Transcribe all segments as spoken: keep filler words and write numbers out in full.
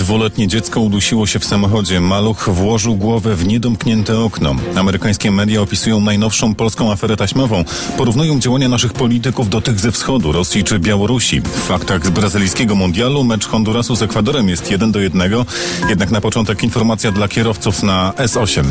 Dwuletnie dziecko udusiło się w samochodzie. Maluch włożył głowę w niedomknięte okno. Amerykańskie media opisują najnowszą polską aferę taśmową. Porównują działania naszych polityków do tych ze wschodu, Rosji czy Białorusi. W faktach z brazylijskiego mundialu mecz Hondurasu z Ekwadorem jest jeden do jednego. Jednak na początek informacja dla kierowców na S osiem.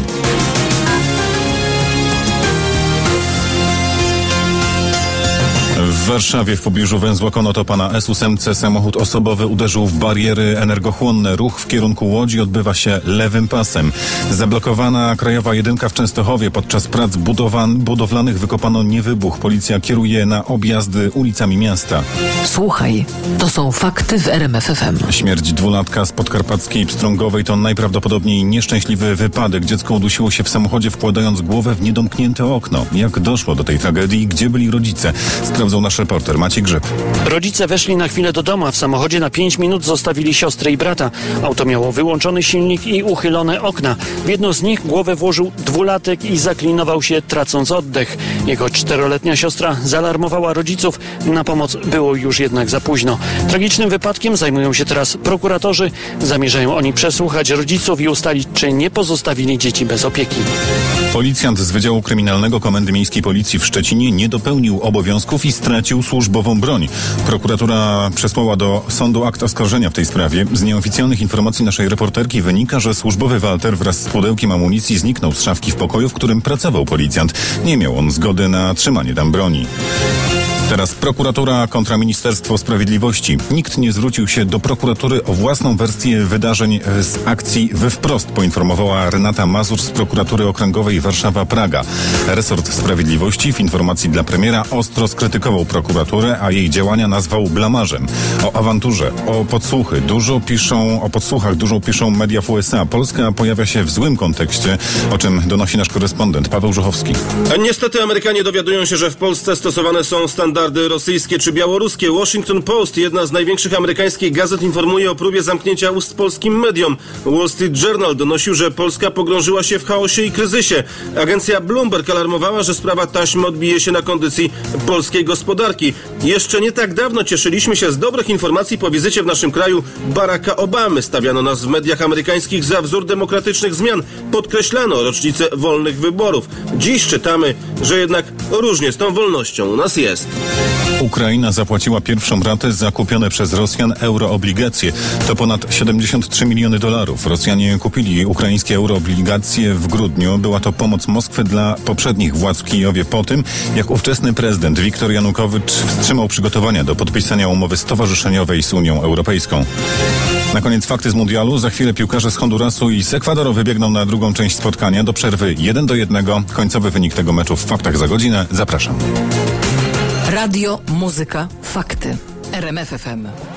W Warszawie w pobliżu węzła Konotopa na S osiem samochód osobowy uderzył w bariery energochłonne. Ruch w kierunku Łodzi odbywa się lewym pasem. Zablokowana krajowa jedynka w Częstochowie. Podczas prac budowan, budowlanych wykopano niewybuch. Policja kieruje na objazdy ulicami miasta. Słuchaj, to są fakty w R M F F M. Śmierć dwulatka z podkarpackiej Pstrągowej to najprawdopodobniej nieszczęśliwy wypadek. Dziecko udusiło się w samochodzie, wkładając głowę w niedomknięte okno. Jak doszło do tej tragedii i gdzie byli rodzice? Sprawdzał nasz reporter Maciej Grzyb. Rodzice weszli na chwilę do domu, a w samochodzie na pięć minut zostawili siostrę i brata. Auto miało wyłączony silnik i uchylone okna. W jedno z nich głowę włożył dwulatek i zaklinował się, tracąc oddech. Jego czteroletnia siostra zaalarmowała rodziców. Na pomoc było już jednak za późno. Tragicznym wypadkiem zajmują się teraz prokuratorzy. Zamierzają oni przesłuchać rodziców i ustalić, czy nie pozostawili dzieci bez opieki. Policjant z Wydziału Kryminalnego Komendy Miejskiej Policji w Szczecinie nie dopełnił obowiązków i stracił służbową broń. Prokuratura przesłała do sądu akt oskarżenia w tej sprawie. Z nieoficjalnych informacji naszej reporterki wynika, że służbowy Walter wraz z pudełkiem amunicji zniknął z szafki w pokoju, w którym pracował policjant. Nie miał on zgody na trzymanie tam broni. Teraz prokuratura kontra Ministerstwo Sprawiedliwości. Nikt nie zwrócił się do prokuratury o własną wersję wydarzeń z akcji We Wprost, poinformowała Renata Mazur z prokuratury okręgowej Warszawa-Praga. Resort Sprawiedliwości w informacji dla premiera ostro skrytykował prokuraturę, a jej działania nazwał blamażem. O awanturze, o podsłuchy dużo piszą, o podsłuchach dużo piszą media w U S A. Polska pojawia się w złym kontekście, o czym donosi nasz korespondent Paweł Żuchowski. Niestety Amerykanie dowiadują się, że w Polsce stosowane są standardy Standardy rosyjskie czy białoruskie. Washington Post, jedna z największych amerykańskich gazet, informuje o próbie zamknięcia ust polskim mediom. Wall Street Journal donosił, że Polska pogrążyła się w chaosie i kryzysie. Agencja Bloomberg alarmowała, że sprawa taśmy odbije się na kondycji polskiej gospodarki. Jeszcze nie tak dawno cieszyliśmy się z dobrych informacji po wizycie w naszym kraju Baracka Obamy. Stawiano nas w mediach amerykańskich za wzór demokratycznych zmian. Podkreślano rocznicę wolnych wyborów. Dziś czytamy, że jednak różnie z tą wolnością u nas jest. Ukraina zapłaciła pierwszą ratę za kupione przez Rosjan euroobligacje. To ponad siedemdziesiąt trzy miliony dolarów. Rosjanie kupili ukraińskie euroobligacje w grudniu. Była to pomoc Moskwy dla poprzednich władz w Kijowie po tym, jak ówczesny prezydent Wiktor Janukowycz wstrzymał przygotowania do podpisania umowy stowarzyszeniowej z Unią Europejską. Na koniec fakty z mundialu. Za chwilę piłkarze z Hondurasu i z Ekwadoru wybiegną na drugą część spotkania. Do przerwy jeden do jednego. Końcowy wynik tego meczu w faktach za godzinę. Zapraszam. Radio, muzyka, fakty. R M F F M.